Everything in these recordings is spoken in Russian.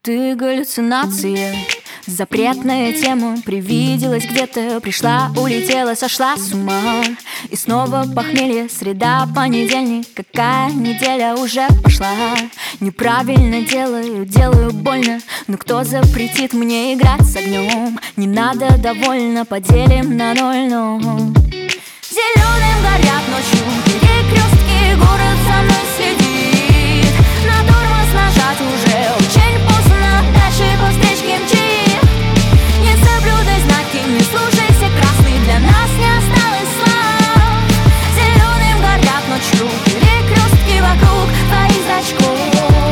ты галлюцинация. Запретная тема привиделась где-то, пришла, улетела, сошла с ума. И снова похмелье, среда, понедельник, какая неделя уже пошла. Неправильно делаю больно, но кто запретит мне играть с огнем? Не надо, довольно, поделим на ноль, но зеленым горят ночью перекрестки, город за мной следит. На тормоз нажать уже очень поздно, дальше по встречке мчит. Не соблюдай знаки, не слушайся красный, для нас не осталось слов. Зеленым горят ночью перекрестки вокруг твоих зрачков.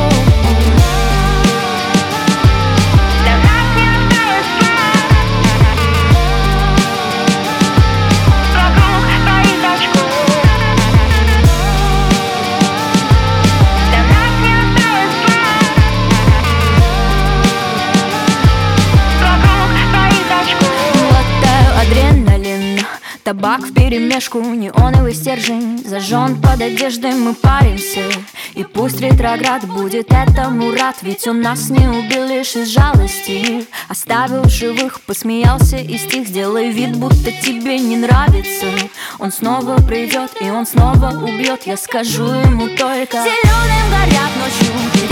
Табак вперемешку, неоновый стержень зажжен под одеждой, мы паримся. И пусть ретроград будет этому рад, ведь он нас не убил лишь из жалости. Оставил в живых, посмеялся и стих. Сделай вид, будто тебе не нравится. Он снова придет и он снова убьет. Я скажу ему только: зеленым горят ночью